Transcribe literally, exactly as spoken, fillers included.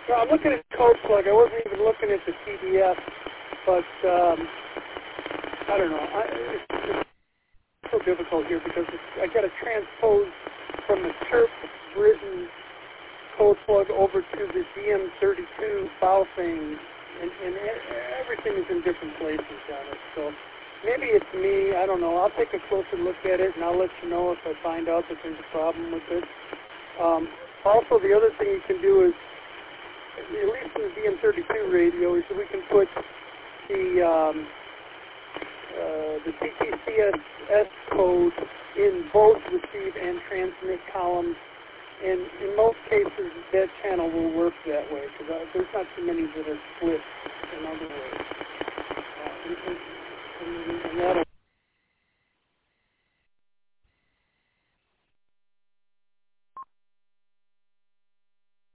Well, I'm looking at code plug. I wasn't even looking at the P D F, but um, I don't know. I, it's, it's so difficult here because it's, I got to transpose from the chirp written code plug over to the D M thirty-two file thing, and, and everything is in different places on it. So maybe it's me. I don't know. I'll take a closer look at it, and I'll let you know if I find out that there's a problem with it. Um, also, the other thing you can do is, at least in the D M thirty-two radio, is that we can put the um, uh, the T T C S code in both receive and transmit columns, and in most cases that channel will work that way because uh, there's not too many that are split in other ways, uh, and, and, and that'll